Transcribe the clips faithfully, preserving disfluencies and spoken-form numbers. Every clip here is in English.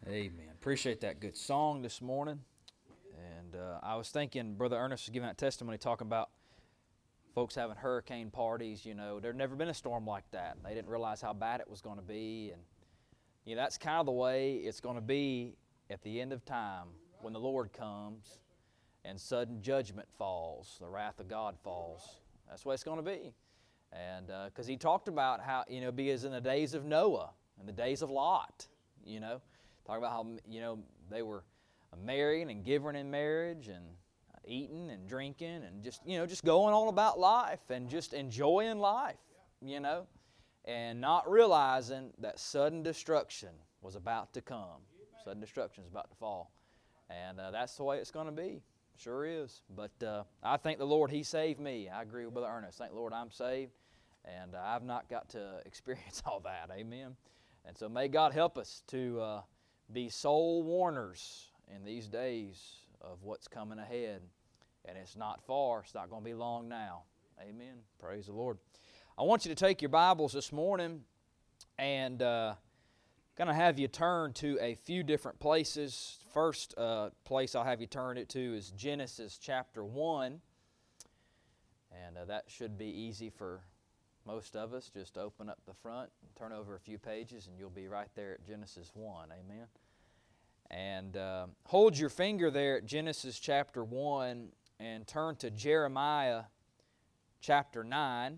Amen. Appreciate that good song this morning. And uh, I was thinking, Brother Ernest was giving that testimony talking about folks having hurricane parties. You know, there'd never been a storm like that. They didn't realize how bad it was going to be. And, you know, that's kind of the way it's going to be at the end of time when the Lord comes and sudden judgment falls, the wrath of God falls. That's what it's going to be. And because uh, he talked about how, you know, because in the days of Noah and the days of Lot, you know, talk about how, you know, they were marrying and giving in marriage and eating and drinking and just, you know, just going on about life and just enjoying life, you know, and not realizing that sudden destruction was about to come. Sudden destruction is about to fall. And uh, that's the way it's going to be. Sure is. But uh, I thank the Lord He saved me. I agree with Brother Ernest. Thank the Lord I'm saved. And uh, I've not got to experience all that. Amen. And so may God help us to uh, be soul warners in these days of what's coming ahead. And it's not far. It's not going to be long now. Amen. Praise the Lord. I want you to take your Bibles this morning and uh, going to have you turn to a few different places. First uh, place I'll have you turn it to is Genesis chapter one. And uh, that should be easy for most of us. Just open up the front and turn over a few pages and you'll be right there at Genesis one. Amen. And uh, hold your finger there at Genesis chapter one and turn to Jeremiah chapter nine.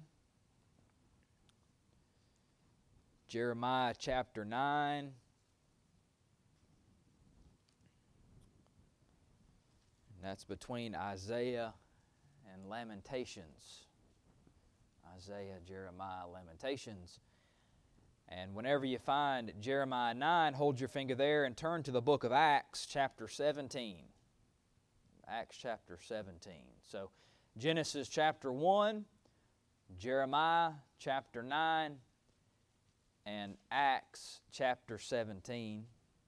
Jeremiah chapter nine. And that's between Isaiah and Lamentations. Isaiah, Jeremiah, Lamentations. And whenever you find Jeremiah nine, hold your finger there and turn to the book of Acts chapter seventeen. Acts chapter seventeen. So Genesis chapter one, Jeremiah chapter nine, and Acts chapter seventeen.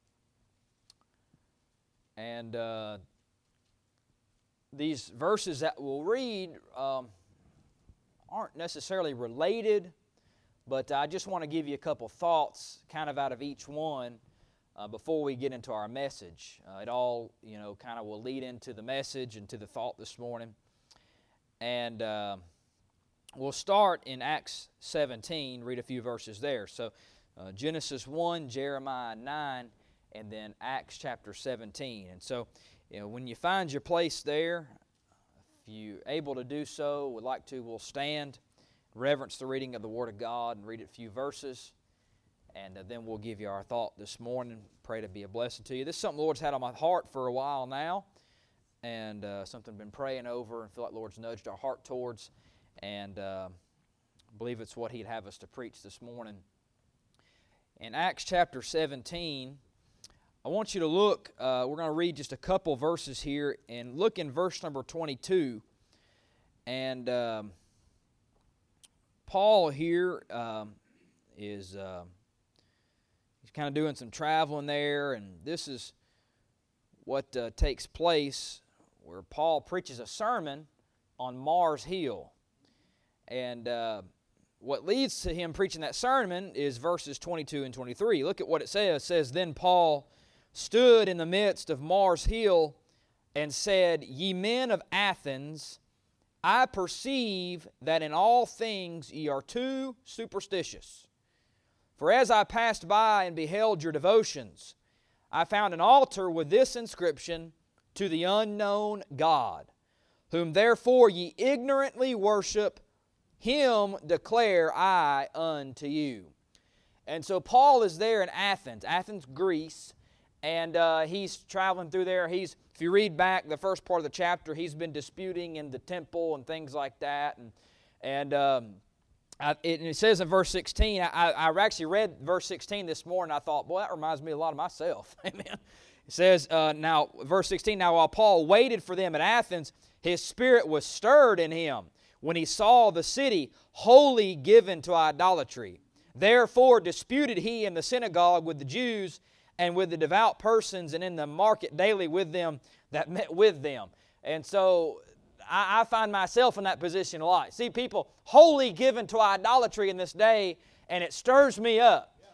And uh, these verses that we'll read um, aren't necessarily related, but I just want to give you a couple thoughts kind of out of each one uh, before we get into our message. Uh, it all, you know, kind of will lead into the message and to the thought this morning. And uh, we'll start in Acts seventeen, read a few verses there. So uh, Genesis one, Jeremiah nine, and then Acts chapter seventeen. And so, you know, when you find your place there, if you're able to do so, would like to, we'll stand, reverence the reading of the Word of God, and read a few verses, and uh, then we'll give you our thought this morning. Pray to be a blessing to you. This is something the Lord's had on my heart for a while now, and uh, something I've been praying over and feel like the Lord's nudged our heart towards, and uh, I believe it's what He'd have us to preach this morning. In Acts chapter seventeen, I want you to look, uh, we're going to read just a couple verses here, and look in verse number twenty-two. And um, Paul here um, is uh, he's kind of doing some traveling there, and this is what uh, takes place where Paul preaches a sermon on Mars Hill. And uh, what leads to him preaching that sermon is verses twenty-two and twenty-three. Look at what it says. It says, "Then Paul stood in the midst of Mars Hill and said, Ye men of Athens, I perceive that in all things ye are too superstitious. For as I passed by and beheld your devotions, I found an altar with this inscription, To the unknown God, whom therefore ye ignorantly worship, Him declare I unto you." And so Paul is there in Athens, Athens, Greece, and uh, he's traveling through there. He's, if you read back the first part of the chapter, he's been disputing in the temple and things like that. And and um, I, it, and it says in verse sixteen, I, I actually read verse sixteen this morning. I thought, boy, that reminds me a lot of myself. Amen. It says, uh, now, verse sixteen, "Now while Paul waited for them at Athens, his spirit was stirred in him when he saw the city wholly given to idolatry. Therefore disputed he in the synagogue with the Jews and with the devout persons, and in the market daily with them that met with them." And so I, I find myself in that position a lot. See people wholly given to idolatry in this day, and it stirs me up.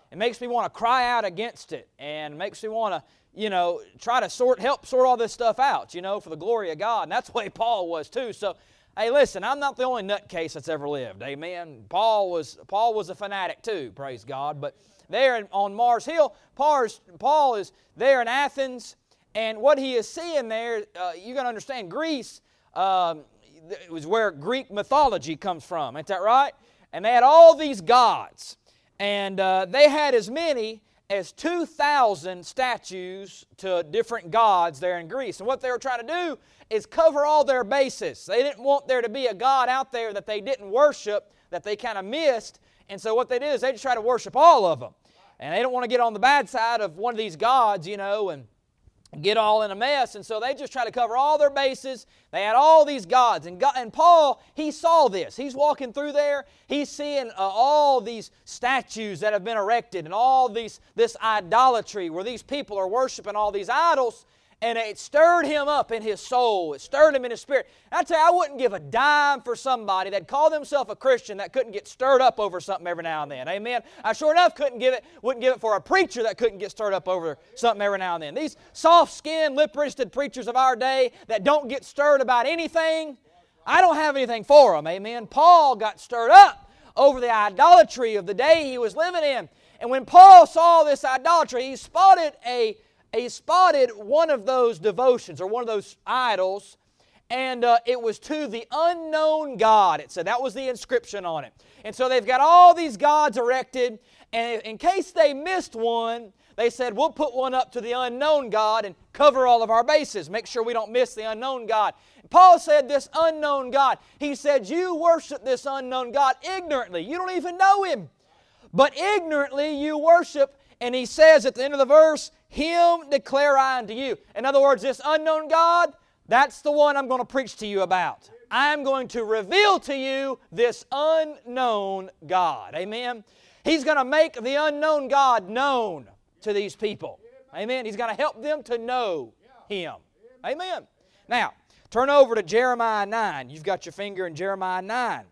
It makes me want to cry out against it, and makes me want to, you know, try to sort, help sort all this stuff out, you know, for the glory of God. And that's the way Paul was too. So, hey, listen, I'm not the only nutcase that's ever lived. Amen. Paul was Paul was a fanatic too. Praise God. But there in, on Mars Hill, Paul is, Paul is there in Athens, and what he is seeing there, uh, you got to understand, Greece um, it was where Greek mythology comes from. Ain't that right? And they had all these gods. And uh, they had as many as two thousand statues to different gods there in Greece. And what they were trying to do is cover all their bases. They didn't want there to be a god out there that they didn't worship, that they kind of missed. And so what they did is they just try to worship all of them. And they don't want to get on the bad side of one of these gods, you know, and get all in a mess. And so they just try to cover all their bases. They had all these gods. And, God, and Paul, he saw this. He's walking through there. He's seeing uh, all these statues that have been erected and all these this idolatry where these people are worshiping all these idols. And it stirred him up in his soul. It stirred him in his spirit. And I tell you, I wouldn't give a dime for somebody that called themselves a Christian that couldn't get stirred up over something every now and then. Amen. I sure enough couldn't give it, wouldn't give it for a preacher that couldn't get stirred up over something every now and then. These soft-skinned, lip-wristed preachers of our day that don't get stirred about anything, I don't have anything for them. Amen. Paul got stirred up over the idolatry of the day he was living in. And when Paul saw this idolatry, he spotted a He spotted one of those devotions or one of those idols, and uh, it was to the unknown God. It said that was the inscription on it. And so they've got all these gods erected, and in case they missed one, they said, we'll put one up to the unknown God and cover all of our bases, make sure we don't miss the unknown God. And Paul said this unknown God, he said, you worship this unknown God ignorantly. You don't even know Him. But ignorantly you worship. And he says at the end of the verse, Him declare I unto you. In other words, this unknown God, that's the one I'm going to preach to you about. I'm going to reveal to you this unknown God. Amen? He's going to make the unknown God known to these people. Amen? He's going to help them to know Him. Amen? Now, turn over to Jeremiah nine. You've got your finger in Jeremiah nine.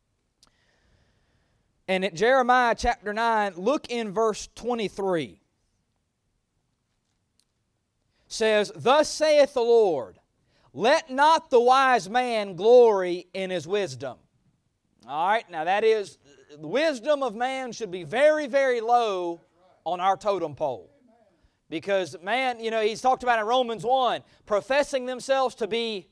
And at Jeremiah chapter nine, look in verse twenty-three. It says, thus saith the Lord, let not the wise man glory in his wisdom. All right, now that is, the wisdom of man should be very, very low on our totem pole. Because man, you know, he's talked about in Romans one, professing themselves to be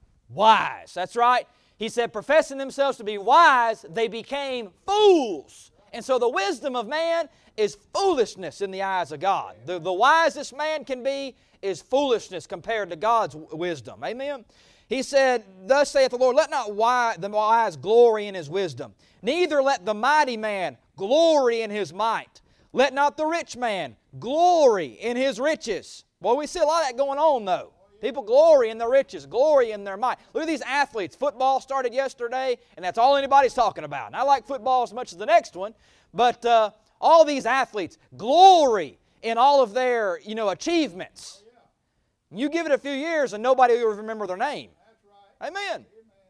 wise. That's right. He said, professing themselves to be wise, they became fools. And so the wisdom of man is foolishness in the eyes of God. The, the wisest man can be is foolishness compared to God's wisdom. Amen? He said, thus saith the Lord, let not wise, the wise glory in his wisdom, neither let the mighty man glory in his might. Let not the rich man glory in his riches. Well, we see a lot of that going on, though. People glory in their riches, glory in their might. Look at these athletes. Football started yesterday, and that's all anybody's talking about. And I like football as much as the next one, but uh, all these athletes glory in all of their, you know, achievements. You give it a few years, and nobody will remember their name. Amen.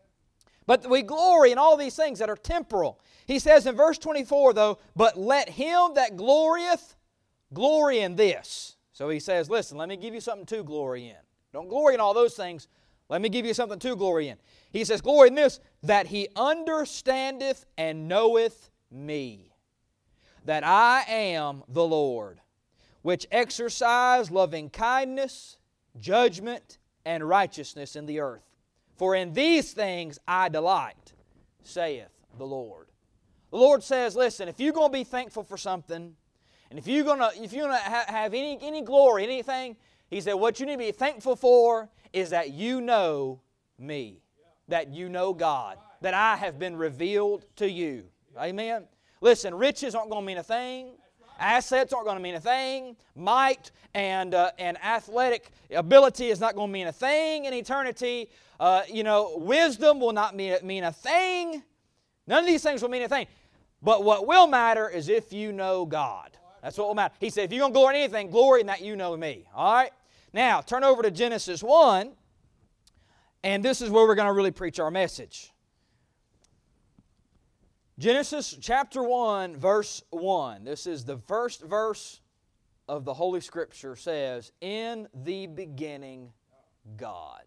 But we glory in all these things that are temporal. He says in verse twenty-four, though, but let him that glorieth glory in this. So he says, listen, let me give you something to glory in. Don't glory in all those things. Let me give you something to glory in. He says, glory in this, that he understandeth and knoweth me, that I am the Lord, which exercise loving kindness, judgment, and righteousness in the earth. For in these things I delight, saith the Lord. The Lord says, listen, if you're going to be thankful for something, and if you're going to if you're going to ha- have any, any glory, anything, He said, what you need to be thankful for is that you know me, that you know God, that I have been revealed to you. Amen? Listen, riches aren't going to mean a thing. Assets aren't going to mean a thing. Might and uh, and athletic ability is not going to mean a thing in eternity. Uh, you know, wisdom will not mean, mean a thing. None of these things will mean a thing. But what will matter is if you know God. That's what will matter. He said, if you're going to glory in anything, glory in that you know me. All right? Now, turn over to Genesis one, and this is where we're going to really preach our message. Genesis chapter one, verse one. This is the first verse of the Holy Scripture. Says, "In the beginning, God."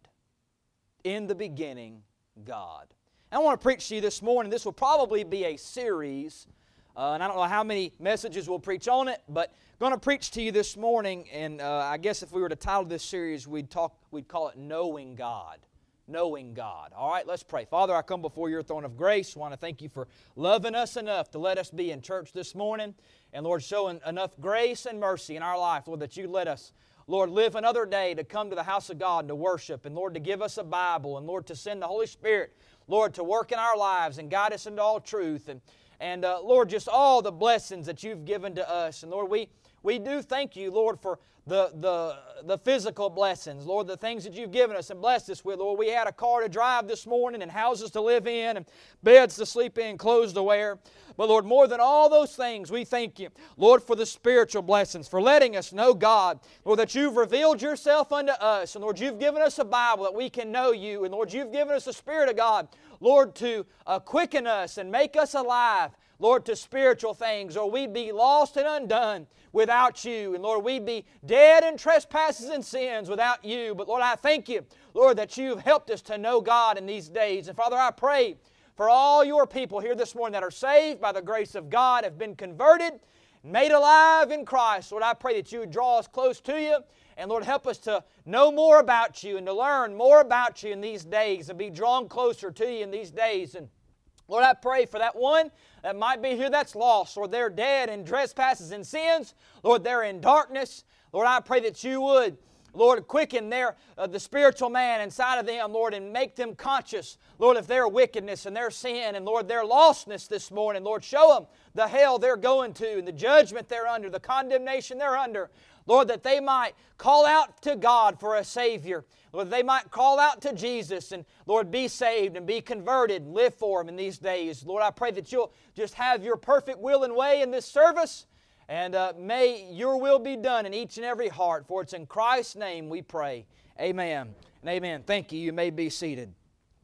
In the beginning, God. And I want to preach to you this morning. This will probably be a series, uh, and I don't know how many messages we'll preach on it, but I'm going to preach to you this morning. And uh, I guess if we were to title this series, we'd talk. We'd call it "Knowing God." Knowing God. All right, let's pray. Father, I come before your throne of grace. I want to thank you for loving us enough to let us be in church this morning. And Lord, showing enough grace and mercy in our life, Lord, that you let us, Lord, live another day to come to the house of God and to worship. And Lord, to give us a Bible. And Lord, to send the Holy Spirit, Lord, to work in our lives and guide us into all truth. And, and uh, Lord, just all the blessings that you've given to us. And Lord, we, we do thank you, Lord, for The, the, the physical blessings, Lord, the things that you've given us and blessed us with. Lord, we had a car to drive this morning and houses to live in and beds to sleep in, clothes to wear. But Lord, more than all those things, we thank you, Lord, for the spiritual blessings, for letting us know, God, Lord, that you've revealed yourself unto us. And Lord, you've given us a Bible that we can know you. And Lord, you've given us the Spirit of God, Lord, to uh, quicken us and make us alive, Lord, to spiritual things, or we'd be lost and undone without you. And Lord, we'd be dead in trespasses and sins without you. But Lord, I thank you, Lord, that you've helped us to know God in these days. And Father, I pray for all your people here this morning that are saved by the grace of God, have been converted, made alive in Christ. Lord, I pray that you would draw us close to you. And Lord, help us to know more about you and to learn more about you in these days and be drawn closer to you in these days. And Lord, I pray for that one that might be here that's lost, or they're dead in trespasses and sins. Lord, they're in darkness. Lord, I pray that you would, Lord, quicken their, uh, the spiritual man inside of them, Lord, and make them conscious, Lord, of their wickedness and their sin and, Lord, their lostness this morning. Lord, show them the hell they're going to and the judgment they're under, the condemnation they're under. Lord, that they might call out to God for a Savior. Lord, they might call out to Jesus and, Lord, be saved and be converted and live for Him in these days. Lord, I pray that you'll just have your perfect will and way in this service. And uh, may your will be done in each and every heart. For it's in Christ's name we pray. Amen and amen. Thank you. You may be seated.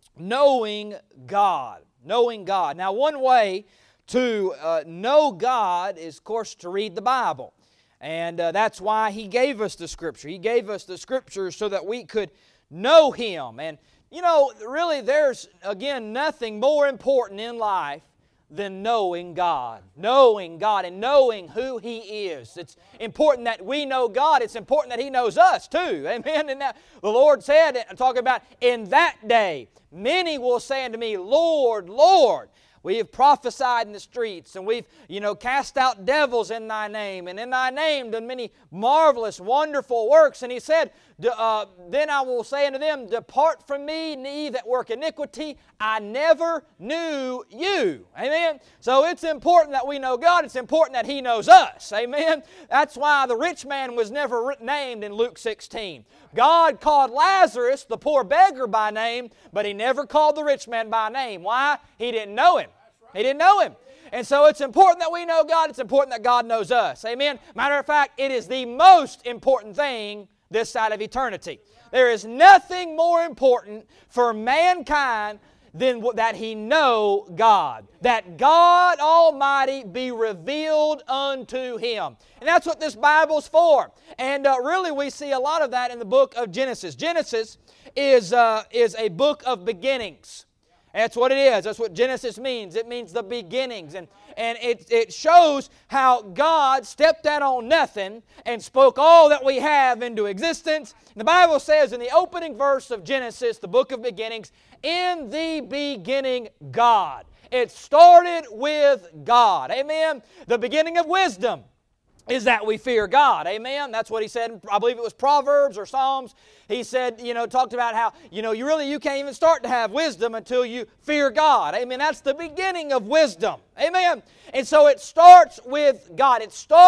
Knowing God. Knowing God. Now, one way to uh, know God is, of course, to read the Bible. And uh, that's why He gave us the Scripture. He gave us the Scriptures so that we could know Him. And, you know, really there's, again, nothing more important in life than knowing God. Knowing God and knowing who He is. It's important that we know God. It's important that He knows us too. Amen? And that, the Lord said, talking about, in that day, many will say unto me, Lord, Lord. We have prophesied in the streets, and we've, you know, cast out devils in Thy name, and in Thy name done many marvelous, wonderful works. And He said, uh, then I will say unto them, depart from me, ye that work iniquity, I never knew you. Amen? So it's important that we know God. It's important that He knows us. Amen? That's why the rich man was never named in Luke sixteen. God called Lazarus, the poor beggar, by name, but He never called the rich man by name. Why? He didn't know him. He didn't know Him. And so it's important that we know God. It's important that God knows us. Amen? Matter of fact, it is the most important thing this side of eternity. There is nothing more important for mankind than that he know God. That God Almighty be revealed unto him. And that's what this Bible's for. And uh, really we see a lot of that in the book of Genesis. Genesis is, uh, is a book of beginnings. That's what it is. That's what Genesis means. It means the beginnings. And, and it, it shows how God stepped out on nothing and spoke all that we have into existence. And the Bible says in the opening verse of Genesis, the book of beginnings, in the beginning God. It started with God. Amen? The beginning of wisdom is that we fear God. Amen? That's what he said. I believe it was Proverbs or Psalms. He said, you know, talked about how, you know, you really, you can't even start to have wisdom until you fear God. Amen? That's the beginning of wisdom. Amen? And so it starts with God. It starts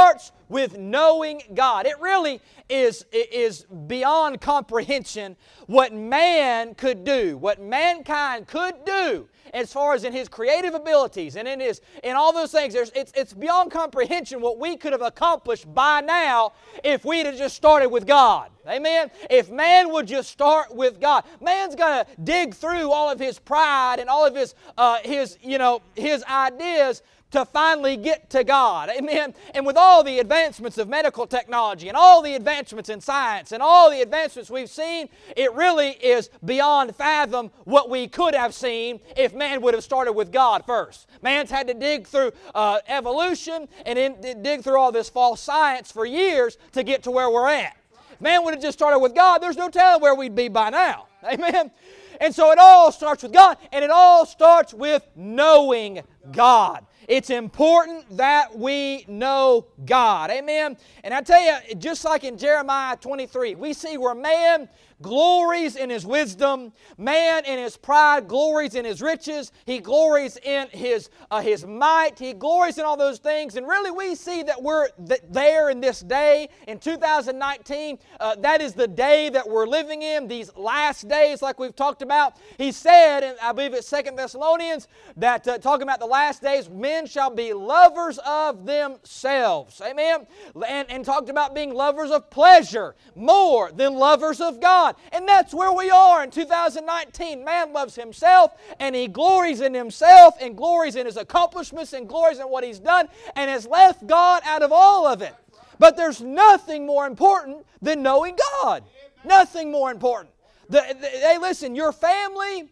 with knowing God. It really is, is beyond comprehension what man could do, what mankind could do as far as in his creative abilities and in his in all those things. There's, it's, it's beyond comprehension what we could have accomplished by now if we'd have just started with God. Amen? If man would just start with God. Man's got to dig through all of his pride and all of his, uh, his, you know, his ideas to finally get to God. Amen? And with all the advancements of medical technology and all the advancements in science and all the advancements we've seen, it really is beyond fathom what we could have seen if man would have started with God first. Man's had to dig through uh, evolution and in, dig through all this false science for years to get to where we're at. If man would have just started with God, there's no telling where we'd be by now. Amen? And so it all starts with God, and it all starts with knowing God. It's important that we know God. Amen? And I tell you, just like in Jeremiah twenty-three, we see where man glories in his wisdom, man in his pride glories in his riches, he glories in his, uh, his might, he glories in all those things. And really we see that we're th- there in this day, in two thousand nineteen. Uh, that is the day that we're living in, these last days like we've talked about. He said, and I believe it's Second Thessalonians, that uh, talking about the last days, men shall be lovers of themselves. Amen? And, and talked about being lovers of pleasure more than lovers of God. And that's where we are in two thousand nineteen. Man loves himself, and he glories in himself, and glories in his accomplishments, and glories in what he's done, and has left God out of all of it. But there's nothing more important than knowing God. Nothing more important. The, the, hey, listen, your family,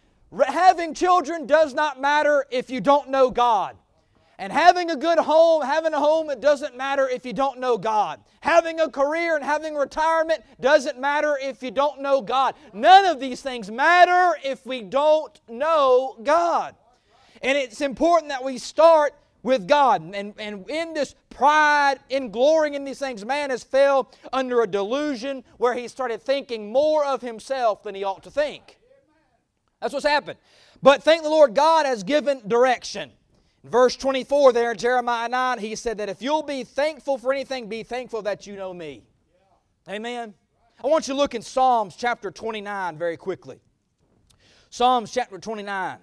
having children does not matter if you don't know God. And having a good home, having a home, it doesn't matter if you don't know God. Having a career and having retirement doesn't matter if you don't know God. None of these things matter if we don't know God. And it's important that we start with God. And, and in this pride, in glorying in these things, man has fell under a delusion where he started thinking more of himself than he ought to think. That's what's happened. But thank the Lord, God has given direction. Verse twenty-four there in Jeremiah nine, he said that if you'll be thankful for anything, be thankful that you know me. Amen? I want you to look in Psalms chapter twenty-nine very quickly. Psalms chapter twenty-nine.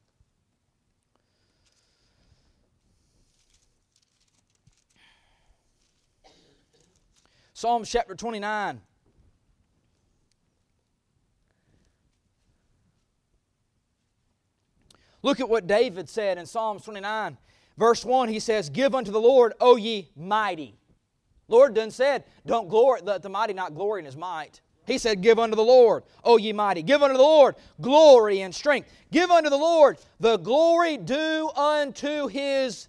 Psalms chapter twenty-nine. Look at what David said in Psalms twenty-nine. Verse one, he says, give unto the Lord, O ye mighty. Lord done said, don't glory, let the mighty not glory in his might. He said, give unto the Lord, O ye mighty. Give unto the Lord glory and strength. Give unto the Lord the glory due unto His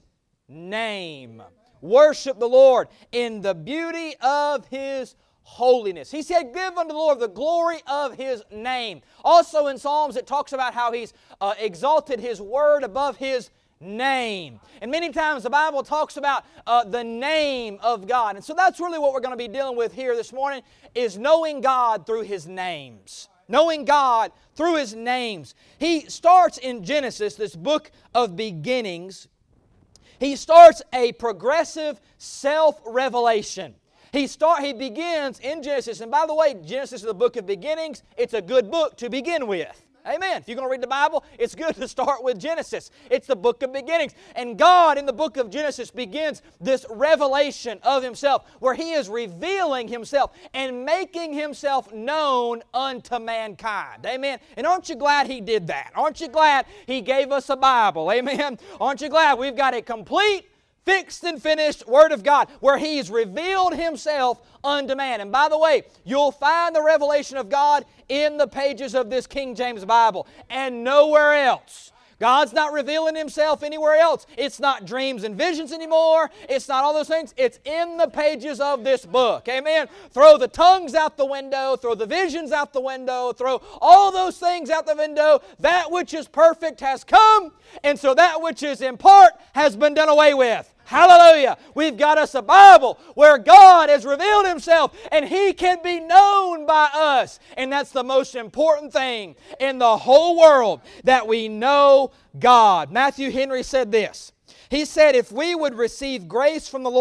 name. Worship the Lord in the beauty of His holiness. He said, give unto the Lord the glory of His name. Also in Psalms it talks about how He's uh, exalted His word above His name. And many times the Bible talks about uh, the name of God. And so that's really what we're going to be dealing with here this morning, is knowing God through His names. Knowing God through His names. He starts in Genesis, this book of beginnings. He starts a progressive self-revelation. He start. He begins in Genesis. And by the way, Genesis is the book of beginnings. It's a good book to begin with. Amen. If you're going to read the Bible, it's good to start with Genesis. It's the book of beginnings. And God in the book of Genesis begins this revelation of Himself, where He is revealing Himself and making Himself known unto mankind. Amen. And aren't you glad He did that? Aren't you glad He gave us a Bible? Amen. Aren't you glad we've got a complete, fixed and finished Word of God, where He's revealed Himself unto man. And by the way, you'll find the revelation of God in the pages of this King James Bible and nowhere else. God's not revealing Himself anywhere else. It's not dreams and visions anymore. It's not all those things. It's in the pages of this book. Amen. Throw the tongues out the window. Throw the visions out the window. Throw all those things out the window. That which is perfect has come, and so that which is in part has been done away with. Hallelujah. We've got us a Bible where God has revealed Himself and He can be known by us. And that's the most important thing in the whole world, that we know God. Matthew Henry said this. He said, if we would receive grace from the Lord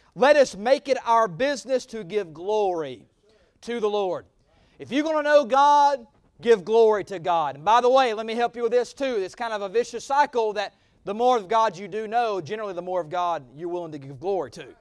let us make it our business to give glory to the Lord. If you're going to know God, give glory to God. And by the way, let me help you with this too. It's kind of a vicious cycle that the more of God you do know, generally the more of God you're willing to give glory to.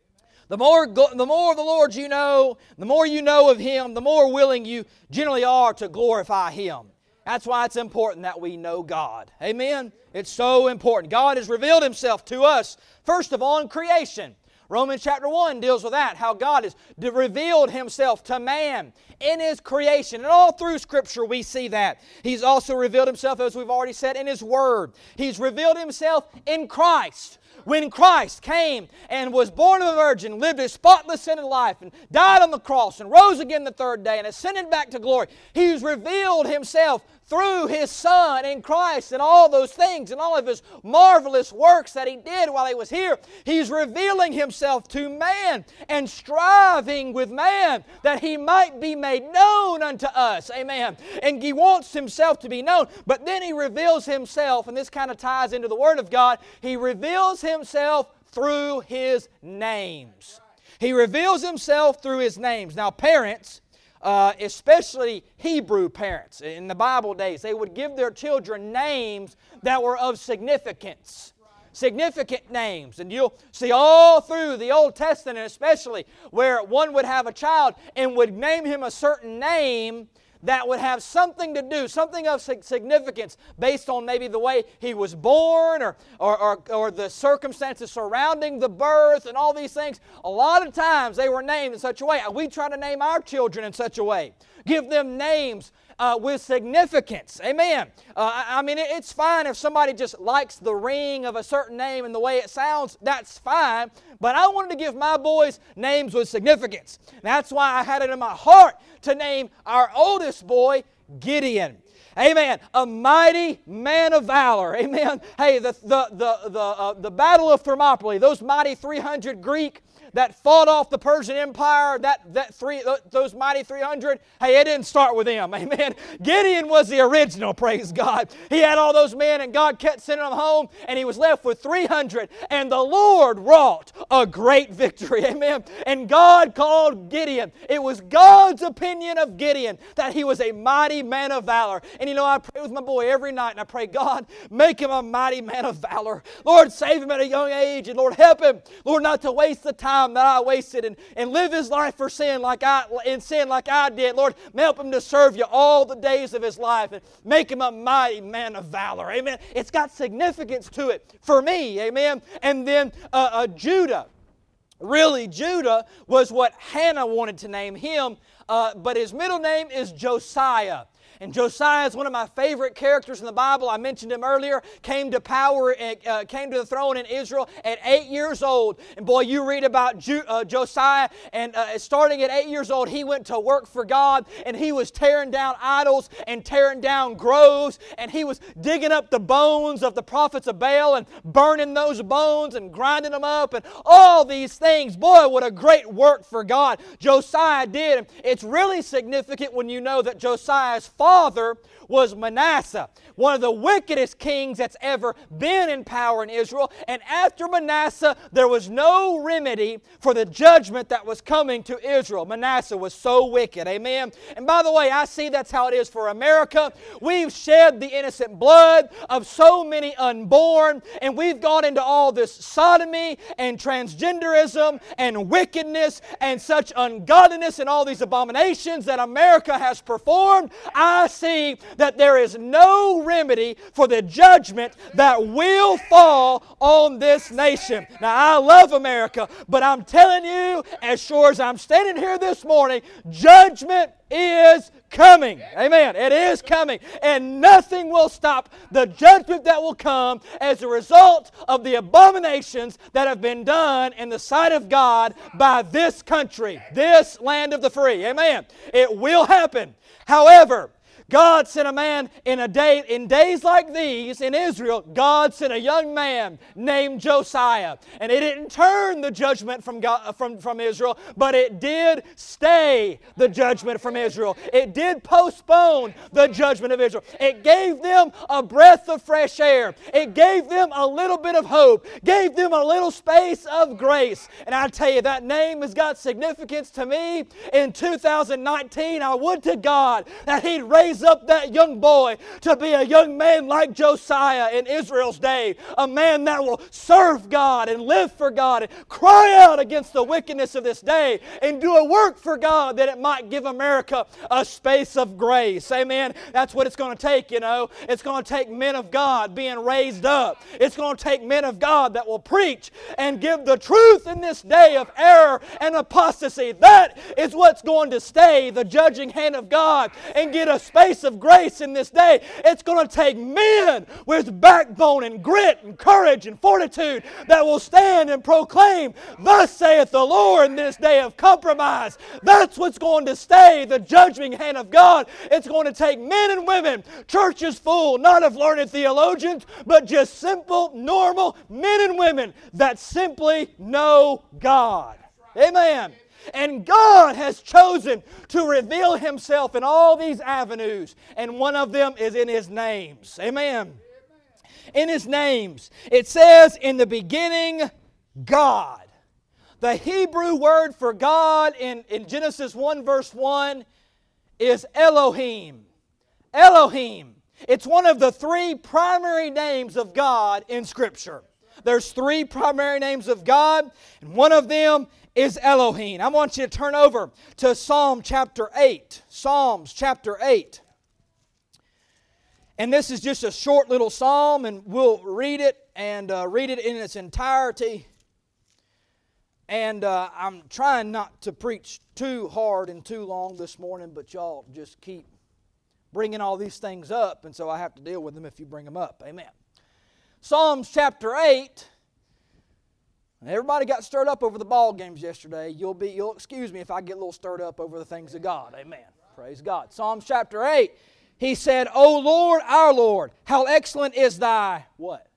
The more, the more of the Lord you know, the more you know of Him, the more willing you generally are to glorify Him. That's why it's important that we know God. Amen? It's so important. God has revealed Himself to us, first of all, in creation. Romans chapter one deals with that, how God has revealed Himself to man in His creation. And all through Scripture we see that. He's also revealed Himself, as we've already said, in His Word. He's revealed Himself in Christ. When Christ came and was born of a virgin, lived a spotless sinless life, and died on the cross, and rose again the third day, and ascended back to glory, He's revealed Himself through His Son in Christ and all those things and all of His marvelous works that He did while He was here. He's revealing Himself to man and striving with man that He might be made known unto us. Amen. And He wants Himself to be known, but then He reveals Himself, and this kind of ties into the Word of God. He reveals Himself through His names. He reveals Himself through His names. Now, parents, Uh, especially Hebrew parents in the Bible days, they would give their children names that were of significance. Significant names. And you'll see all through the Old Testament especially where one would have a child and would name him a certain name that would have something to do, something of significance based on maybe the way he was born or, or, or, or the circumstances surrounding the birth and all these things. A lot of times they were named in such a way. We try to name our children in such a way. Give them names Uh, with significance. Amen. Uh, I, I mean, it, it's fine if somebody just likes the ring of a certain name and the way it sounds. That's fine. But I wanted to give my boys names with significance. That's why I had it in my heart to name our oldest boy Gideon. Amen. A mighty man of valor. Amen. Hey, the the the the, uh, the Battle of Thermopylae, those mighty three hundred Greek that fought off the Persian Empire, that, that three, those mighty three hundred, hey, it didn't start with them, amen. Gideon was the original, praise God. He had all those men, and God kept sending them home, and he was left with three hundred, and the Lord wrought a great victory, amen. And God called Gideon. It was God's opinion of Gideon that he was a mighty man of valor. And you know, I pray with my boy every night, and I pray, God, make him a mighty man of valor. Lord, save him at a young age, and Lord, help him, Lord, not to waste the time that I wasted and, and live his life for sin like I in sin like I did. Lord, help him to serve you all the days of his life and make him a mighty man of valor. Amen. It's got significance to it for me. Amen. And then uh, uh, Judah. Really, Judah was what Hannah wanted to name him, uh, but his middle name is Josiah. And Josiah is one of my favorite characters in the Bible. I mentioned him earlier. Came to power, uh, came to the throne in Israel at eight years old. And boy, you read about Ju- uh, Josiah, and uh, starting at eight years old, he went to work for God, and he was tearing down idols and tearing down groves, and he was digging up the bones of the prophets of Baal and burning those bones and grinding them up and all these things. Boy, what a great work for God Josiah did. And it's really significant when you know that Josiah's father father was Manasseh, one of the wickedest kings that's ever been in power in Israel. And after Manasseh, there was no remedy for the judgment that was coming to Israel. Manasseh was so wicked. Amen. And by the way, I see that's how it is for America. We've shed the innocent blood of so many unborn, and we've gone into all this sodomy and transgenderism and wickedness and such ungodliness and all these abominations that America has performed. I see that there is no remedy for the judgment that will fall on this nation. Now, I love America, but I'm telling you, as sure as I'm standing here this morning, judgment is coming. Amen. It is coming. And nothing will stop the judgment that will come as a result of the abominations that have been done in the sight of God by this country, this land of the free. Amen. It will happen. However, God sent a man in a day, in days like these in Israel, God sent a young man named Josiah. And it didn't turn the judgment from, God, from, from Israel, but it did stay the judgment from Israel. It did postpone the judgment of Israel. It gave them a breath of fresh air. It gave them a little bit of hope, gave them a little space of grace. And I tell you, that name has got significance to me. In two thousand nineteen, I would to God that He'd raise up that young boy to be a young man like Josiah in Israel's day, a man that will serve God and live for God and cry out against the wickedness of this day and do a work for God that it might give America a space of grace. Amen. That's what it's going to take, you know. It's going to take men of God being raised up. It's going to take men of God that will preach and give the truth in this day of error and apostasy. That is what's going to stay the judging hand of God and get a space of grace in this day. It's going to take men with backbone and grit and courage and fortitude that will stand and proclaim, "Thus saith the Lord," in this day of compromise. That's what's going to stay the judging hand of God. It's going to take men and women, churches full, not of learned theologians, but just simple, normal men and women that simply know God. Amen. And God has chosen to reveal Himself in all these avenues, and one of them is in His names. Amen. In His names. It says, in the beginning, God. The Hebrew word for God in, in Genesis one verse one is Elohim. Elohim. It's one of the three primary names of God in Scripture. There's three primary names of God, and one of them is Elohim. I want you to turn over to Psalm chapter eight. Psalms chapter eight. And this is just a short little psalm, and we'll read it and uh, read it in its entirety. And uh, I'm trying not to preach too hard and too long this morning, but y'all just keep bringing all these things up, and so I have to deal with them if you bring them up. Amen. Psalms chapter eight. Everybody got stirred up over the ball games yesterday. You'll be, you'll excuse me if I get a little stirred up over the things of God. Amen. Praise God. Psalms chapter eight. He said, "O Lord, our Lord, how excellent is Thy," what?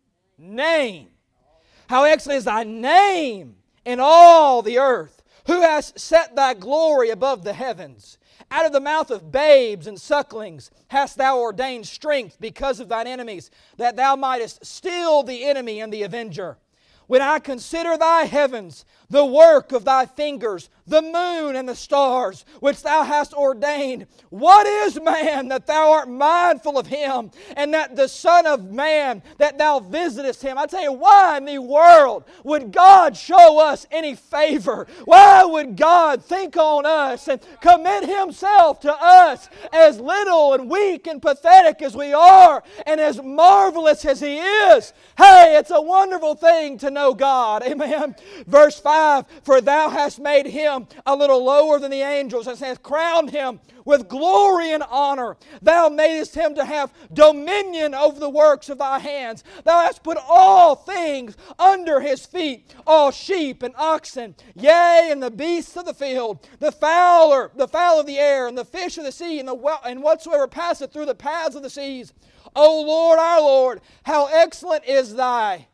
Name. How excellent is Thy name in all the earth. Who has set Thy glory above the heavens? Out of the mouth of babes and sucklings hast Thou ordained strength because of Thine enemies, that Thou mightest still the enemy and the avenger. When I consider Thy heavens, the work of Thy fingers, the moon and the stars, which Thou hast ordained, what is man that Thou art mindful of him, and that the Son of Man that Thou visitest him? I tell you, why in the world would God show us any favor? Why would God think on us and commit Himself to us, as little and weak and pathetic as we are, and as marvelous as He is? Hey, it's a wonderful thing to know God. Amen. Verse five, "For Thou hast made Him a little lower than the angels, and hast crowned Him with glory and honor. Thou madest Him to have dominion over the works of Thy hands. Thou hast put all things under His feet, all sheep and oxen, yea, and the beasts of the field, the fowler, the fowl of the air, and the fish of the sea, and, the well, and whatsoever passeth through the paths of the seas. O Lord, our Lord, how excellent is Thy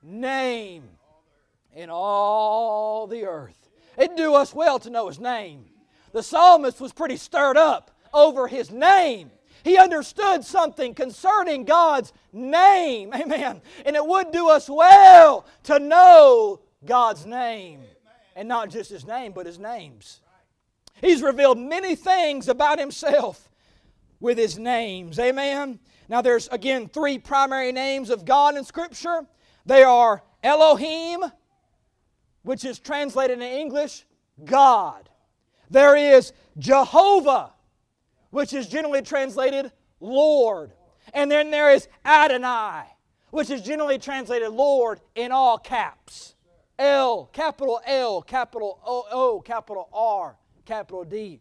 name in all the earth." It'd do us well to know His name. The psalmist was pretty stirred up over his name. He understood something concerning God's name. Amen. And it would do us well to know God's name. And not just His name, but His names. He's revealed many things about Himself with His names. Amen. Now there's, again, three primary names of God in Scripture. They are Elohim, which is translated in English, God. There is Jehovah, which is generally translated Lord. And then there is Adonai, which is generally translated Lord in all caps. L, capital L, capital O, O capital R, capital D.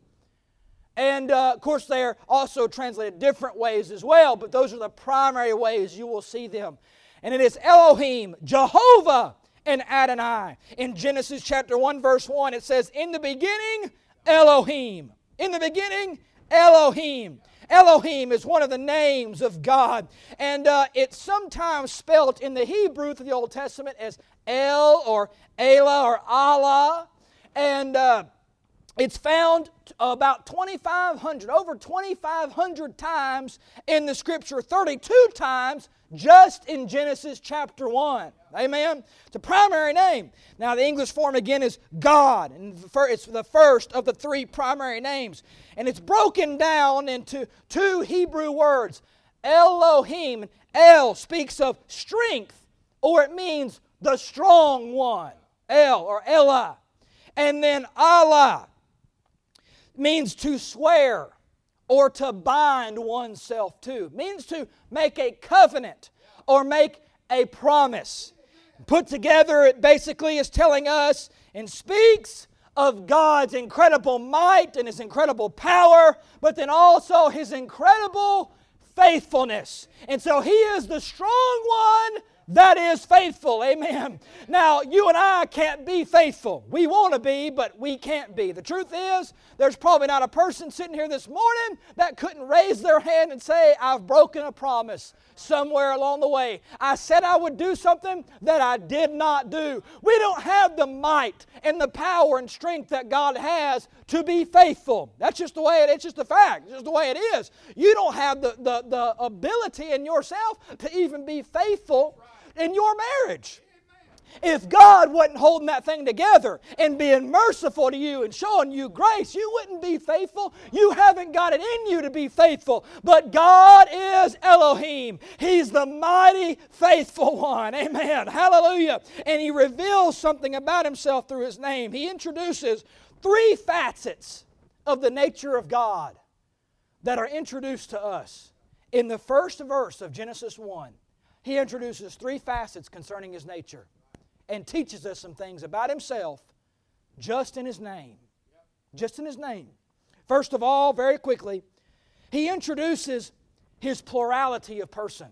And uh, of course they're also translated different ways as well, but those are the primary ways you will see them. And it is Elohim, Jehovah, and Adonai. In Genesis chapter one verse one it says, "In the beginning, Elohim." In the beginning, Elohim. Elohim is one of the names of God. And uh, it's sometimes spelled in the Hebrew of the Old Testament as El or Elah or Allah. And uh, it's found about twenty-five hundred, over twenty-five hundred times in the Scripture, thirty-two times just in Genesis chapter one. Amen? It's a primary name. Now the English form again is God, and it's the first of the three primary names. And it's broken down into two Hebrew words. Elohim. El speaks of strength, or it means the strong one. El or Elah. And then Allah means to swear or to bind oneself to. It means to make a covenant or make a promise. Put together, it basically is telling us and speaks of God's incredible might and His incredible power, but then also His incredible faithfulness. And so He is the strong one that is faithful. Amen. Now, you and I can't be faithful. We want to be, but we can't be. The truth is, there's probably not a person sitting here this morning that couldn't raise their hand and say, I've broken a promise somewhere along the way. I said I would do something that I did not do. We don't have the might and the power and strength that God has to be faithful. That's just the way it is. It's just a fact. It's just the way it is. You don't have the, the, the ability in yourself to even be faithful in your marriage. If God wasn't holding that thing together and being merciful to you and showing you grace, you wouldn't be faithful. You haven't got it in you to be faithful. But God is Elohim. He's the mighty, faithful one. Amen. Hallelujah. And He reveals something about Himself through His name. He introduces three facets of the nature of God that are introduced to us. In the first verse of Genesis one, He introduces three facets concerning His nature and teaches us some things about Himself just in His name. Just in His name. First of all, very quickly, He introduces His plurality of person.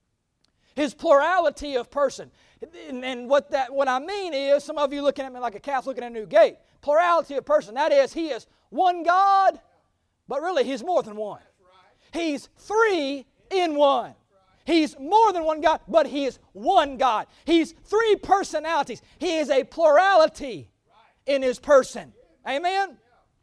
His plurality of person. And, and what that what I mean is, some of you looking at me like a calf looking at a new gate. Plurality of person. That is, He is one God, but really He's more than one. He's three in one. He's more than one God, but He is one God. He's three personalities. He is a plurality in His person. Amen?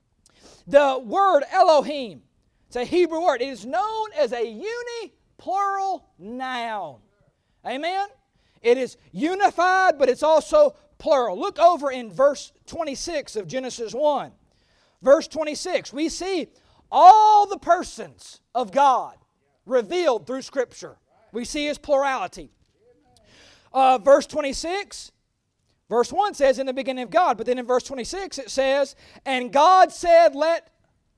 The word Elohim, it's a Hebrew word. It is known as a uniplural noun. Amen? It is unified, but it's also plural. Look over in verse twenty-six of Genesis one. Verse twenty-six, we see all the persons of God revealed through Scripture. We see His plurality. Uh, verse twenty-six, verse one says, in the beginning of God. But then in verse twenty-six it says, and God said, let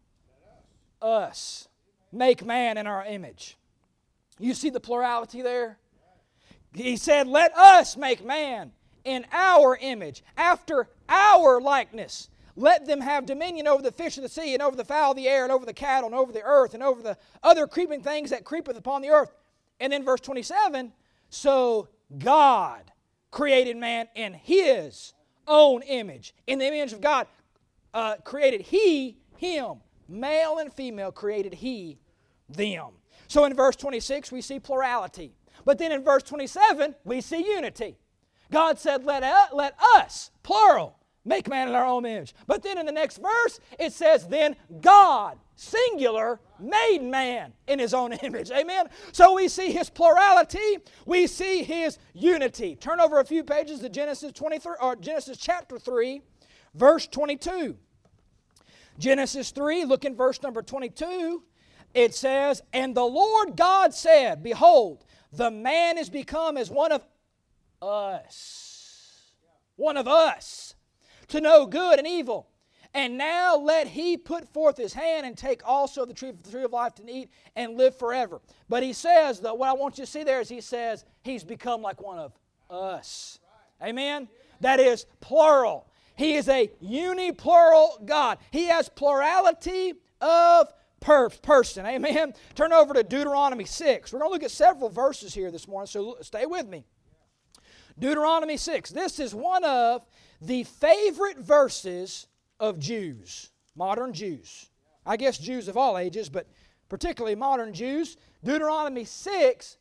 us make man in our image. You see the plurality there? He said, let us make man in our image, after our likeness. Let them have dominion over the fish of the sea, and over the fowl of the air, and over the cattle, and over the earth, and over the other creeping things that creepeth upon the earth. And then verse twenty-seven, so God created man in His own image. In the image of God uh, created He him. Male and female created He them. So in verse twenty-six we see plurality. But then in verse twenty-seven we see unity. God said, let, uh, let us, plural, make man in our own image. But then in the next verse, it says, then God, singular, made man in His own image. Amen? So we see His plurality. We see His unity. Turn over a few pages to Genesis twenty-three, or Genesis chapter three, verse twenty-two. Genesis three, look in verse number twenty-two. It says, and the Lord God said, behold, the man is become as one of us. One of us. To know good and evil. And now let he put forth his hand and take also the tree, the tree of life to eat and live forever. But he says, that what I want you to see there is he says, he's become like one of us. Amen? That is plural. He is a uniplural God. He has plurality of per- person. Amen? Turn over to Deuteronomy six. We're going to look at several verses here this morning, so stay with me. Deuteronomy six. This is one of the favorite verses of Jews, modern Jews. I guess Jews of all ages, but particularly modern Jews, Deuteronomy six,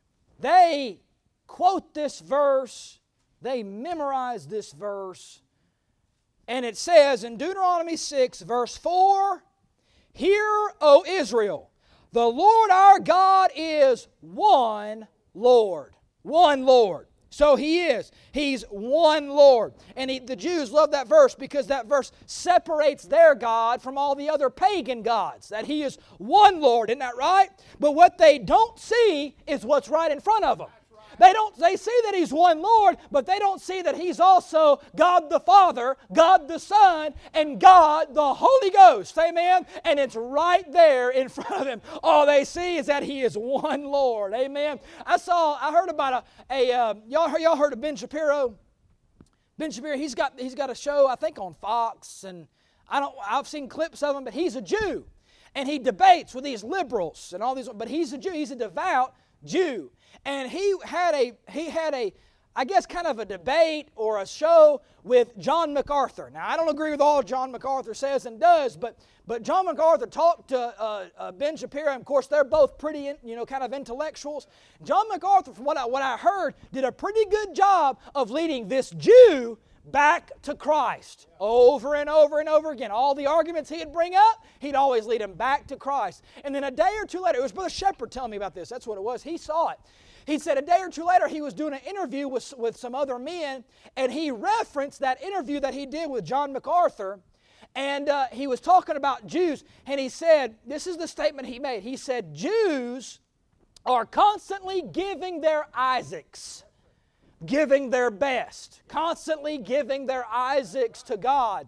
they quote this verse, they memorize this verse, and it says in Deuteronomy six, verse four, "Hear, O Israel, the Lord our God is one Lord." One Lord. So He is. He's one Lord. And he, the Jews love that verse because that verse separates their God from all the other pagan gods. That He is one Lord. Isn't that right? But what they don't see is what's right in front of them. They don't. They see that He's one Lord, but they don't see that He's also God the Father, God the Son, and God the Holy Ghost. Amen? And it's right there in front of them. All they see is that He is one Lord. Amen? I saw, I heard about a, a uh, y'all, heard, y'all heard of Ben Shapiro? Ben Shapiro, he's got, he's got a show, I think, on Fox, and I don't, I've seen clips of him, but he's a Jew. And he debates with these liberals and all these, but he's a Jew. He's a devout Jew. And he had a, he had a, I guess kind of a debate or a show with John MacArthur. Now, I don't agree with all John MacArthur says and does, but, but John MacArthur talked to uh, uh, Ben Shapiro, and of course they're both pretty, in, you know, kind of intellectuals. John MacArthur, from what I, what I heard, did a pretty good job of leading this Jew back to Christ over and over and over again. All the arguments he'd bring up, he'd always lead him back to Christ. And then a day or two later, it was Brother Shepherd telling me about this. That's what it was. He saw it. He said a day or two later he was doing an interview with, with some other men, and he referenced that interview that he did with John MacArthur, and uh, he was talking about Jews, and he said, this is the statement he made. He said, Jews are constantly giving their Isaacs, giving their best, constantly giving their Isaacs to God.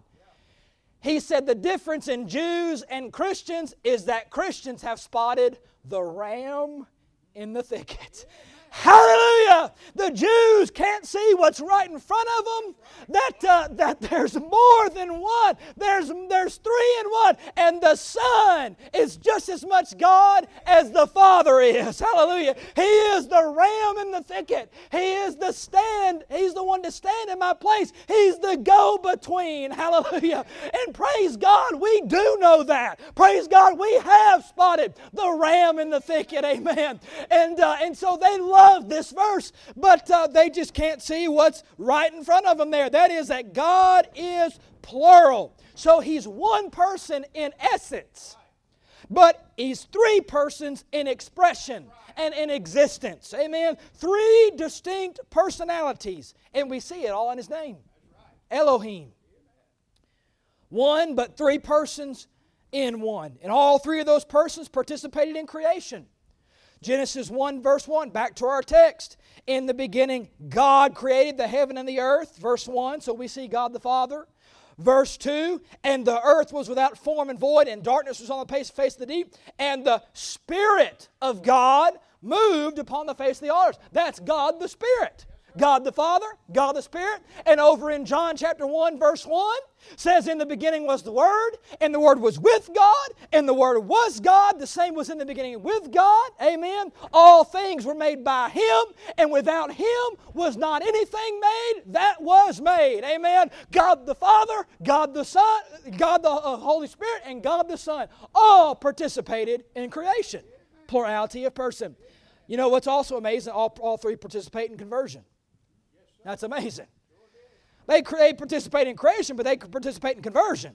He said the difference in Jews and Christians is that Christians have spotted the ram in the thicket. Hallelujah! The Jews can't see what's right in front of them. That, uh, that there's more than one. There's, there's three in one. And the Son is just as much God as the Father is. Hallelujah! He is the ram in the thicket. He is the stand. He's the one to stand in my place. He's the go-between. Hallelujah! And praise God, we do know that. Praise God, we have spotted the ram in the thicket. Amen. And, uh, and so they love this verse, but uh, they just can't see what's right in front of them there. That is that God is plural. So He's one person in essence, but He's three persons in expression and in existence. Amen. Three distinct personalities, and we see it all in His name. Elohim. One, but three persons in one. And all three of those persons participated in creation. Genesis one, verse one, back to our text. In the beginning, God created the heaven and the earth, verse one, so we see God the Father. Verse two, and the earth was without form and void, and darkness was on the face of the deep, and the Spirit of God moved upon the face of the waters. That's God the Spirit. God the Father, God the Spirit. And over in John chapter one, verse one, says, in the beginning was the Word, and the Word was with God, and the Word was God. The same was in the beginning with God. Amen. All things were made by Him, and without Him was not anything made that was made. Amen. God the Father, God the Son, God the uh, Holy Spirit, and God the Son all participated in creation. Plurality of person. You know what's also amazing? All, all three participate in conversion. That's amazing. They, they participate in creation, but they participate in conversion.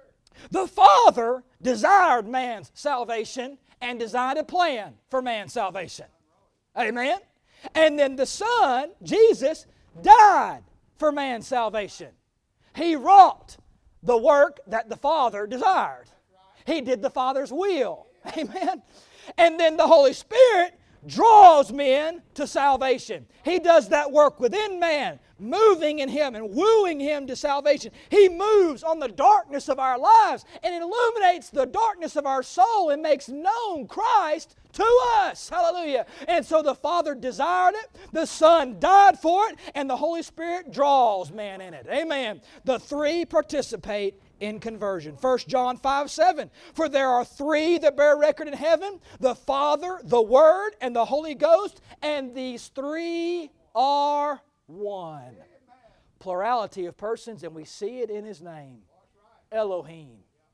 The Father desired man's salvation and designed a plan for man's salvation. Amen? And then the Son, Jesus, died for man's salvation. He wrought the work that the Father desired. He did the Father's will. Amen? And then the Holy Spirit draws men to salvation. He does that work within man, moving in him and wooing him to salvation. He moves on the darkness of our lives and illuminates the darkness of our soul and makes known Christ to us. Hallelujah. And so the Father desired it, the Son died for it, and the Holy Spirit draws man in it. Amen. The three participate in conversion. First John five seven. For there are three that bear record in heaven, the Father, the Word, and the Holy Ghost, and these three are one. Plurality of persons, and we see it in His name. Elohim.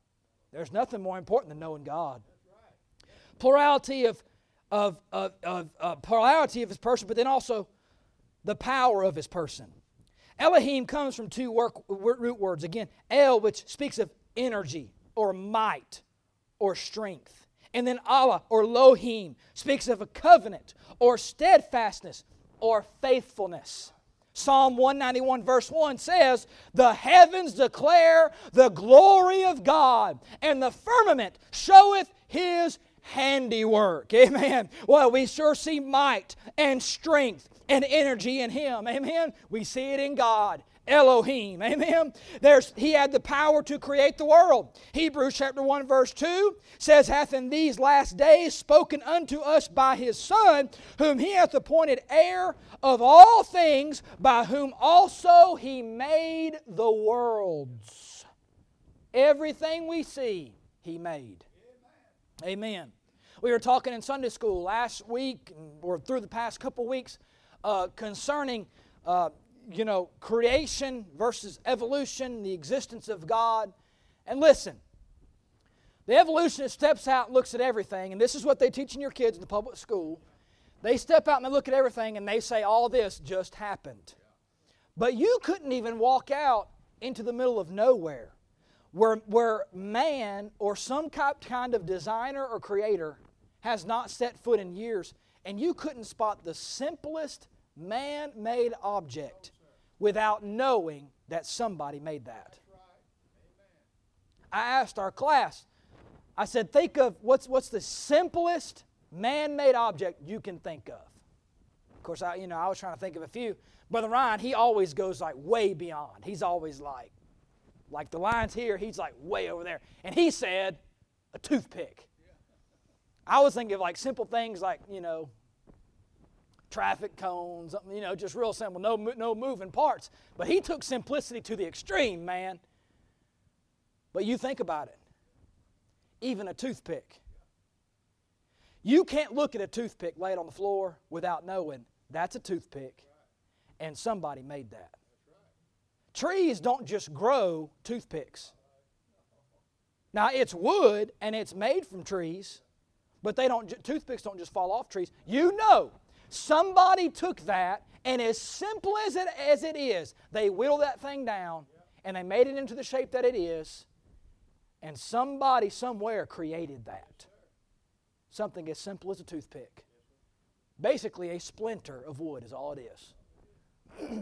There's nothing more important than knowing God. Plurality of, of, of, of uh, plurality of His person, but then also the power of His person. Elohim comes from two work, root words. Again, El, which speaks of energy or might or strength. And then Allah or Lohim speaks of a covenant or steadfastness or faithfulness. Psalm one ninety-one verse one says, "The heavens declare the glory of God, and the firmament showeth His handiwork." Amen. Well, we sure see might and strength and energy in Him. Amen. We see it in God. Elohim. Amen. There's, He had the power to create the world. Hebrews chapter one verse two says, "Hath in these last days spoken unto us by His Son, whom He hath appointed heir of all things, by whom also He made the worlds." Everything we see, He made. Amen. Amen. We were talking in Sunday school last week, or through the past couple weeks, uh, concerning uh, you know, creation versus evolution, the existence of God. And listen, the evolutionist steps out and looks at everything, and this is what they teach in your kids in the public school. They step out and they look at everything and they say, all this just happened. But you couldn't even walk out into the middle of nowhere where, where man or some kind of designer or creator has not set foot in years, and you couldn't spot the simplest man-made object without knowing that somebody made that. I asked our class, I said, think of what's, what's the simplest man-made object you can think of. Of course, I, you know, I was trying to think of a few. Brother Ryan, he always goes like way beyond. He's always like, like the lines here, he's like way over there. And he said, a toothpick. I was thinking of like simple things like, you know, traffic cones, you know, just real simple, no, no moving parts. But he took simplicity to the extreme, man. But you think about it. Even a toothpick. You can't look at a toothpick laid on the floor without knowing that's a toothpick and somebody made that. Trees don't just grow toothpicks. Now, it's wood and it's made from trees, but they don't. Toothpicks don't just fall off trees. You know, somebody took that, and as simple as it, as it is, they whittled that thing down, and they made it into the shape that it is, and somebody somewhere created that. Something as simple as a toothpick. Basically, a splinter of wood is all it is.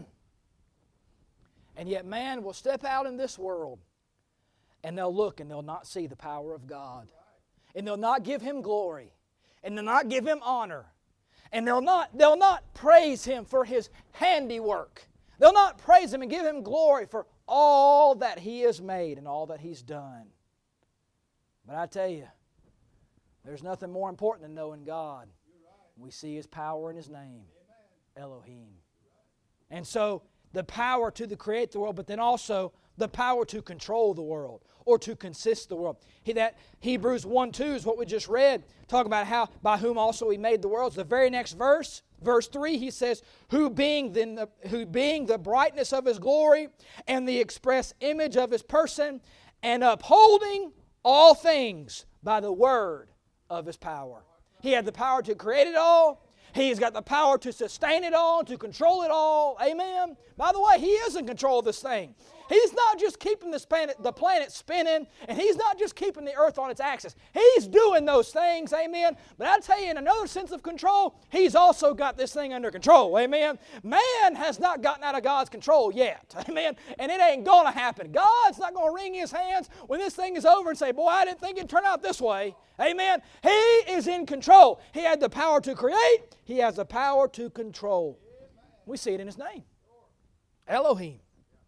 And yet man will step out in this world, and they'll look, and they'll not see the power of God. And they'll not give Him glory. And they'll not give Him honor. And they'll not, they'll not praise Him for His handiwork. They'll not praise Him and give Him glory for all that He has made and all that He's done. But I tell you, there's nothing more important than knowing God. We see His power in His name, Elohim. And so, the power to create the world, but then also the power to control the world or to consist the world. He, that Hebrews one two is what we just read, talking about how by whom also He made the worlds. The very next verse, verse three, he says, who being, the, who being the brightness of His glory and the express image of His person, and upholding all things by the word of His power. He had the power to create it all. He's got the power to sustain it all, to control it all. Amen. By the way, He is in control of this thing. He's not just keeping this planet, the planet spinning, and He's not just keeping the earth on its axis. He's doing those things, amen. But I tell you, in another sense of control, He's also got this thing under control, amen. Man has not gotten out of God's control yet, amen. And it ain't going to happen. God's not going to wring His hands when this thing is over and say, boy, I didn't think it'd turn out this way, amen. He is in control. He had the power to create. He has the power to control. We see it in His name. Elohim.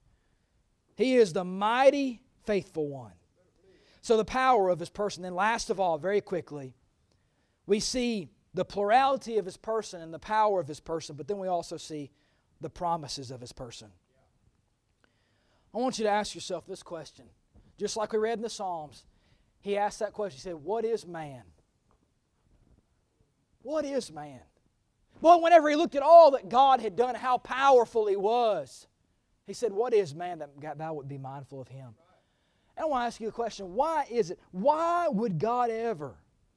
He is the mighty, faithful one. So the power of His person. Then last of all, very quickly, we see the plurality of His person and the power of His person, but then we also see the promises of His person. I want you to ask yourself this question. Just like we read in the Psalms, he asked that question. He said, what is man? What is man? Well, whenever he looked at all that God had done, how powerful He was, he said, what is man that thou would be mindful of him? And I want to ask you a question. Why is it? Why would God ever?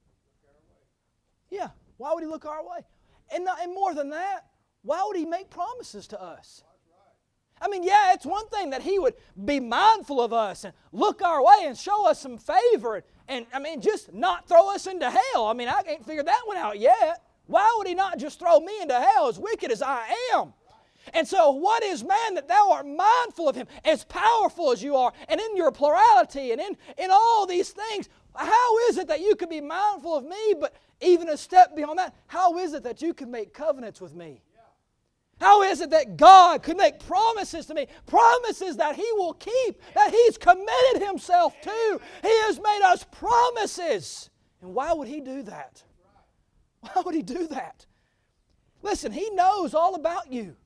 Yeah, why would He look our way? And, not, and more than that, why would He make promises to us? I mean, yeah, it's one thing that He would be mindful of us and look our way and show us some favor and, and, I mean, just not throw us into hell. I mean, I can't figure that one out yet. Why would He not just throw me into hell, as wicked as I am? And so, what is man that thou art mindful of him, as powerful as you are, and in your plurality, and in, in all these things? How is it that you could be mindful of me, but even a step beyond that, how is it that you can make covenants with me? How is it that God could make promises to me, promises that He will keep, that He's committed Himself to? He has made us promises. And why would He do that? Why would He do that? Listen, He knows all about you.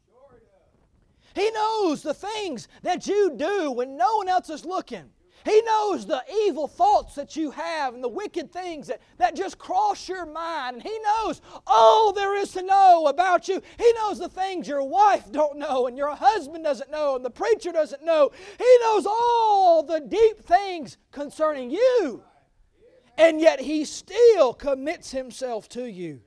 He knows the things that you do when no one else is looking. He knows the evil thoughts that you have and the wicked things that, that just cross your mind. And He knows all there is to know about you. He knows the things your wife don't know and your husband doesn't know and the preacher doesn't know. He knows all the deep things concerning you. And yet He still commits Himself to you.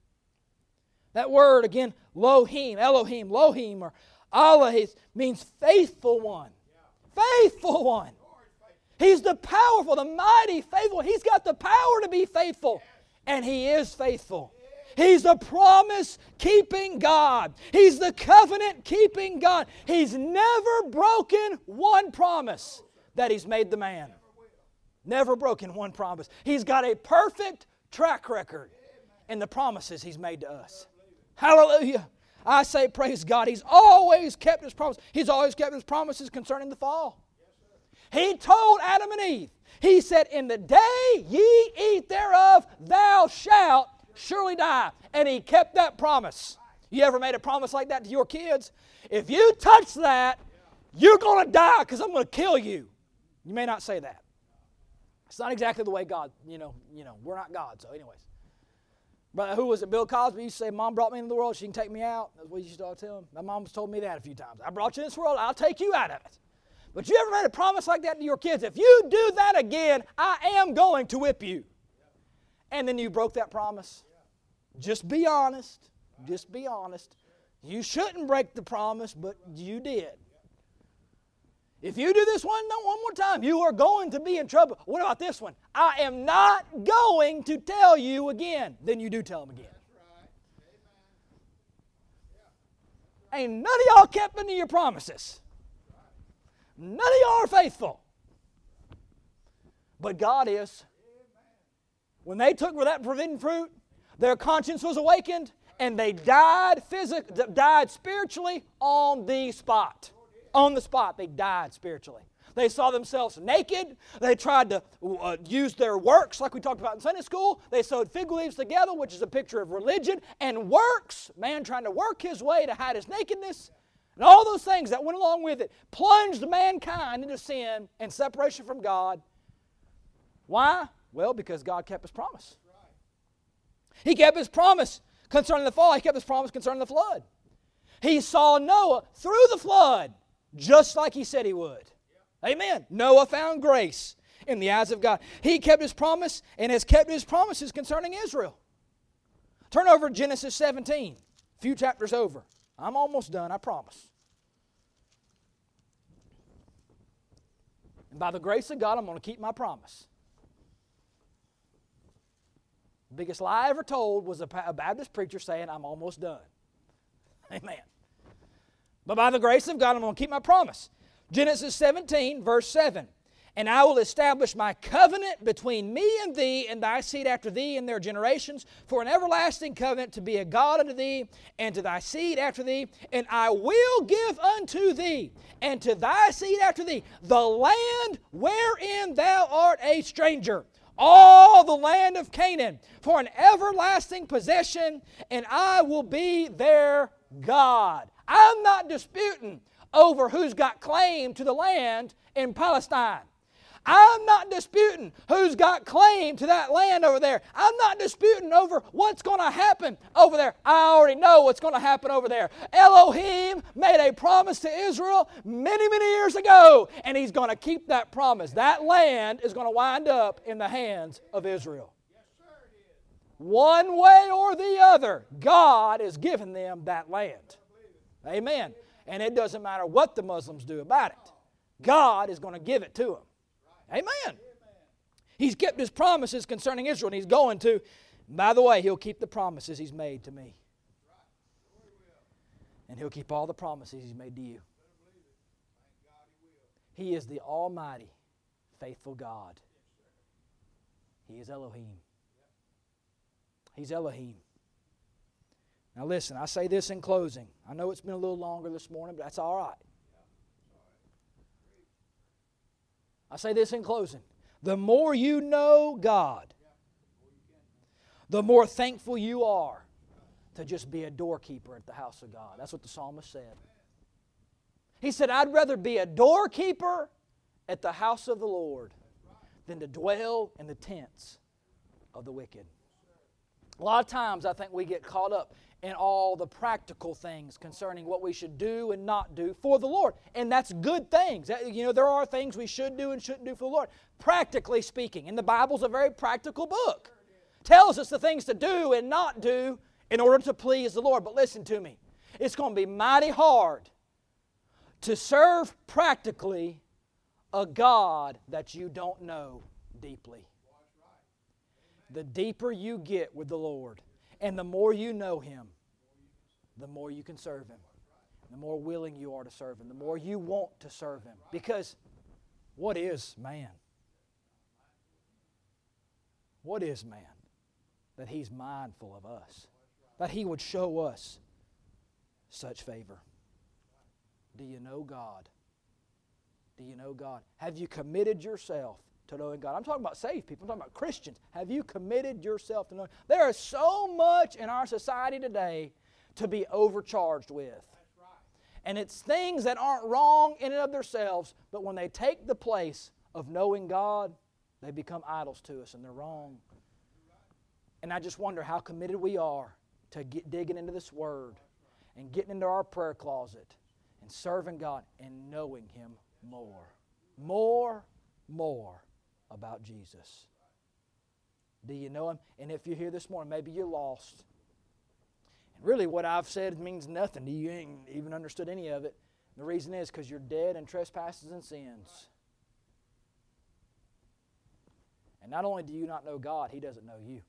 That word again, Elohim, Elohim, Elohim, or Allah means faithful one. Faithful one. He's the powerful, the mighty, faithful. He's got the power to be faithful. And He is faithful. He's the promise-keeping God. He's the covenant-keeping God. He's never broken one promise that He's made the man. Never broken one promise. He's got a perfect track record in the promises He's made to us. Hallelujah. I say praise God. He's always kept His promise. He's always kept His promises concerning the fall. He told Adam and Eve, He said, in the day ye eat thereof, thou shalt surely die. And He kept that promise. You ever made a promise like that to your kids? If you touch that, you're going to die because I'm going to kill you. You may not say that. It's not exactly the way God, you know, you know, we're not God. So anyways. But who was it? Bill Cosby used to say, Mom brought me into the world, she can take me out. That's what you used to tell him. My mom's told me that a few times. I brought you in this world, I'll take you out of it. But you ever made a promise like that to your kids? If you do that again, I am going to whip you. And then you broke that promise. Just be honest. Just be honest. You shouldn't break the promise, but you did. If you do this one, no, one more time, you are going to be in trouble. What about this one? I am not going to tell you again. Then you do tell them again. Ain't none of y'all kept any of your promises. None of y'all are faithful. But God is. When they took that forbidden fruit, their conscience was awakened, and they died physically, died spiritually on the spot. On the spot, they died spiritually. They saw themselves naked. They tried to uh, use their works, like we talked about in Sunday school. They sewed fig leaves together, which is a picture of religion, and works, man trying to work his way to hide his nakedness. And all those things that went along with it plunged mankind into sin and separation from God. Why? Well, because God kept His promise. He kept His promise concerning the fall. He kept His promise concerning the flood. He saw Noah through the flood just like He said He would. Amen. Noah found grace in the eyes of God. He kept His promise and has kept His promises concerning Israel. Turn over to Genesis seventeen, a few chapters over. I'm almost done, I promise. And by the grace of God, I'm going to keep my promise. The biggest lie I ever told was a Baptist preacher saying, I'm almost done. Amen. But by the grace of God, I'm going to keep my promise. Genesis seventeen, verse seven. And I will establish my covenant between me and thee and thy seed after thee and their generations for an everlasting covenant to be a God unto thee and to thy seed after thee. And I will give unto thee and to thy seed after thee the land wherein thou art a stranger, all the land of Canaan, for an everlasting possession, and I will be their God. I'm not disputing over who's got claim to the land in Palestine. I'm not disputing who's got claim to that land over there. I'm not disputing over what's going to happen over there. I already know what's going to happen over there. Elohim made a promise to Israel many, many years ago, and He's going to keep that promise. That land is going to wind up in the hands of Israel. One way or the other, God is giving them that land. Amen. And it doesn't matter what the Muslims do about it. God is going to give it to them. Amen. He's kept His promises concerning Israel, and He's going to. By the way, He'll keep the promises He's made to me. And He'll keep all the promises He's made to you. He is the almighty, faithful God. He is Elohim. He's Elohim. Now listen, I say this in closing. I know it's been a little longer this morning, but that's all right. I say this in closing. The more you know God, the more thankful you are to just be a doorkeeper at the house of God. That's what the psalmist said. He said, I'd rather be a doorkeeper at the house of the Lord than to dwell in the tents of the wicked. A lot of times I think we get caught up in all the practical things concerning what we should do and not do for the Lord. And that's good things. You know, there are things we should do and shouldn't do for the Lord. Practically speaking, and the Bible's a very practical book. Tells us the things to do and not do in order to please the Lord. But listen to me. It's going to be mighty hard to serve practically a God that you don't know deeply. The deeper you get with the Lord, and the more you know Him, the more you can serve Him. The more willing you are to serve Him. The more you want to serve Him. Because what is man? What is man? That He's mindful of us. That He would show us such favor. Do you know God? Do you know God? Have you committed yourself to knowing God? I'm talking about saved people. I'm talking about Christians. Have you committed yourself to knowing? There is so much in our society today to be overcharged with. And it's things that aren't wrong in and of themselves, but when they take the place of knowing God, they become idols to us, and they're wrong. And I just wonder how committed we are to get digging into this Word and getting into our prayer closet and serving God and knowing Him more. More, more about Jesus. Do you know Him? And if you're here this morning, maybe you're lost. And really what I've said means nothing to you. You ain't even understood any of it. The reason is because you're dead in trespasses and sins. And not only do you not know God, He doesn't know you.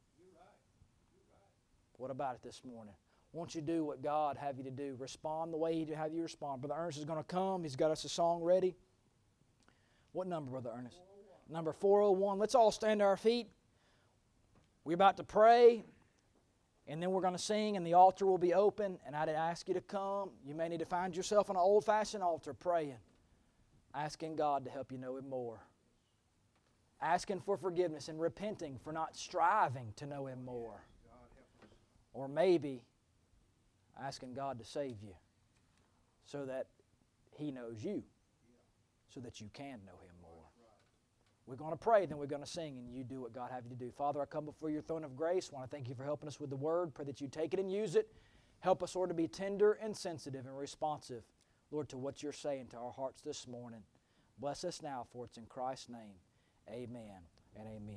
What about it this morning? Won't you do what God have you to do? Respond the way He'd have you respond. Brother Ernest is going to come. He's got us a song ready. What number, Brother Ernest? Number four oh one. Let's all stand to our feet. We're about to pray, and then we're going to sing, and the altar will be open, and I'd ask you to come. You may need to find yourself on an old-fashioned altar praying, asking God to help you know Him more, asking for forgiveness and repenting for not striving to know Him more, or maybe asking God to save you so that He knows you, so that you can know Him more. We're going to pray, then we're going to sing, and you do what God have you to do. Father, I come before your throne of grace. I want to thank you for helping us with the Word. Pray that you take it and use it. Help us, Lord, to be tender and sensitive and responsive, Lord, to what you're saying to our hearts this morning. Bless us now, for it's in Christ's name. Amen and amen.